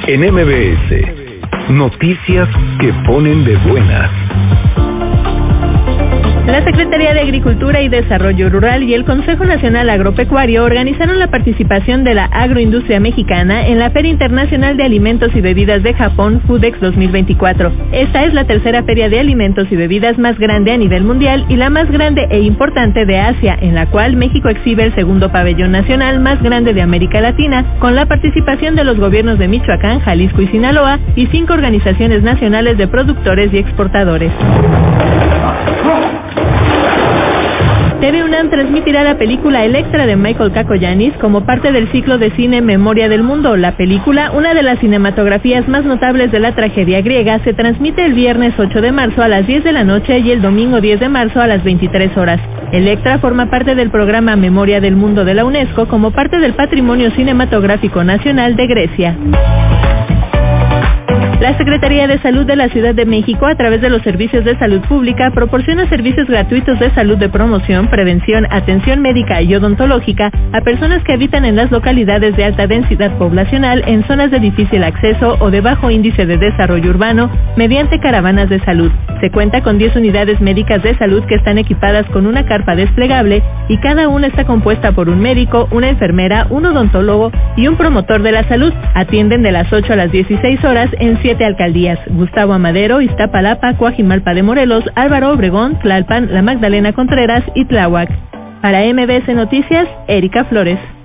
En MBS, noticias que ponen de buenas. La Secretaría de Agricultura y Desarrollo Rural y el Consejo Nacional Agropecuario organizaron la participación de la agroindustria mexicana en la Feria Internacional de Alimentos y Bebidas de Japón, Foodex 2024. Esta es la tercera feria de alimentos y bebidas más grande a nivel mundial y la más grande e importante de Asia, en la cual México exhibe el segundo pabellón nacional más grande de América Latina, con la participación de los gobiernos de Michoacán, Jalisco y Sinaloa y 5 organizaciones nacionales de productores y exportadores. TV UNAM transmitirá la película Electra de Michael Kakoyanis como parte del ciclo de cine Memoria del Mundo. La película, una de las cinematografías más notables de la tragedia griega, se transmite el viernes 8 de marzo a las 10 de la noche y el domingo 10 de marzo a las 23 horas. Electra forma parte del programa Memoria del Mundo de la UNESCO como parte del Patrimonio Cinematográfico Nacional de Grecia. La Secretaría de Salud de la Ciudad de México, a través de los servicios de salud pública, proporciona servicios gratuitos de salud de promoción, prevención, atención médica y odontológica a personas que habitan en las localidades de alta densidad poblacional en zonas de difícil acceso o de bajo índice de desarrollo urbano mediante caravanas de salud. Se cuenta con 10 unidades médicas de salud que están equipadas con una carpa desplegable y cada una está compuesta por un médico, una enfermera, un odontólogo y un promotor de la salud. Atienden de las 8 a las 16 horas en 7 alcaldías: Gustavo Amadero, Iztapalapa, Coajimalpa de Morelos, Álvaro Obregón, Tlalpan, La Magdalena Contreras y Tláhuac. Para MBS Noticias, Erika Flores.